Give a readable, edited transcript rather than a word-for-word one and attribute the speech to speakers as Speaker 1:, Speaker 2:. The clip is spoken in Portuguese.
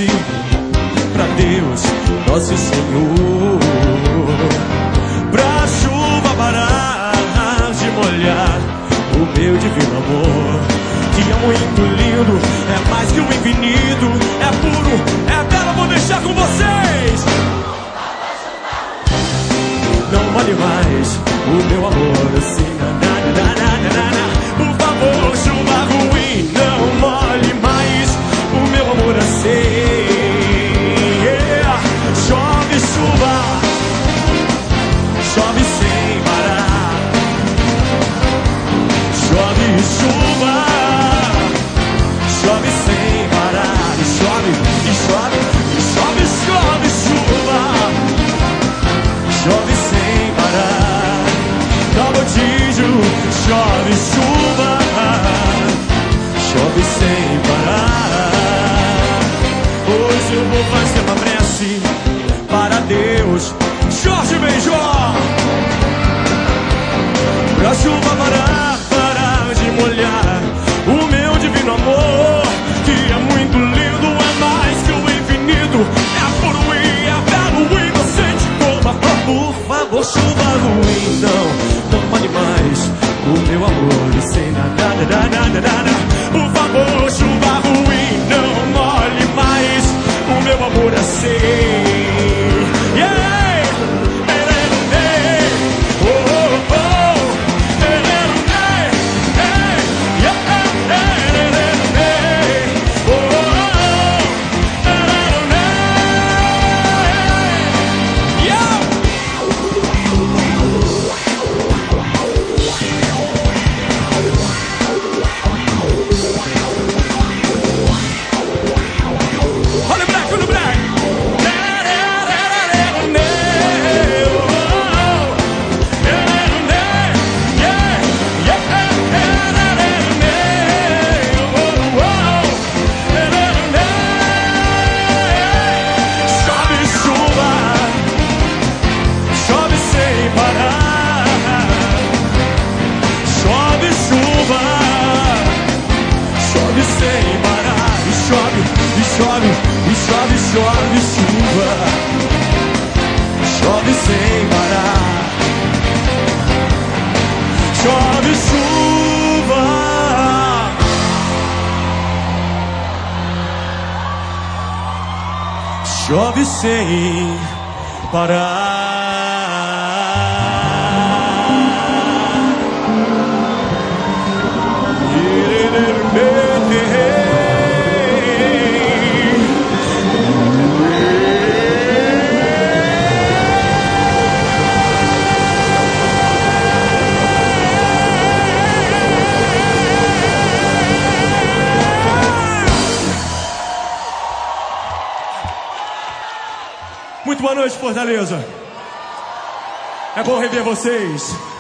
Speaker 1: prece pra Deus, nosso Senhor, pra chuva parar de molhar o meu divino amor, que é muito lindo, é mais que o infinito, é puro, é belo. Vou deixar com vocês. Não vale mais o meu amor assim, por favor, chuva ruim, não molhe mais o meu amor assim. Chove chuva, chove sem parar. Chove chuva, chove sem parar. E chove, e chove, e chove, chove chuva, chove sem parar. Dá botijo, chove chuva, chove sem parar. Hoje eu vou fazer uma prece para Deus, Jorge Benjó, pra chuva parar de molhar o meu divino amor, que é muito lindo, é mais que o infinito, é puro e é belo, inocente como a flor. Por favor, chuva ruim, não pode mais o meu amor sem nada. Por favor, chuva ruim, não molhe mais o meu amor assim. Chove chuva, chove sem parar. Chove chuva, chove sem parar. Muito boa noite, Fortaleza. É bom rever vocês.